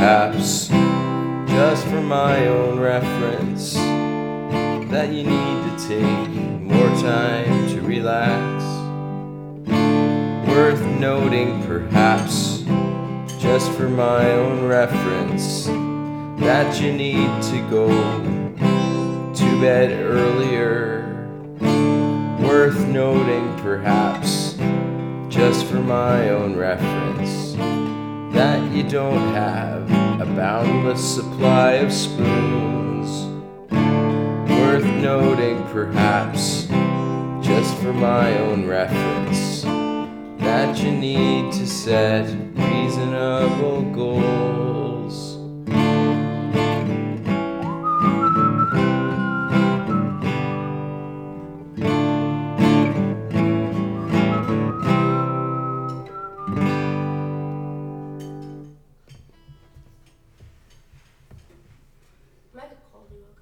perhaps, just for my own reference, that you need to take more time to relax. Worth noting perhaps, just for my own reference, that you need to go to bed earlier. Worth noting perhaps, just for my own reference, that you don't have a boundless supply of spoons. Worth noting perhaps, just for my own reference, that you need to set reasonable goals.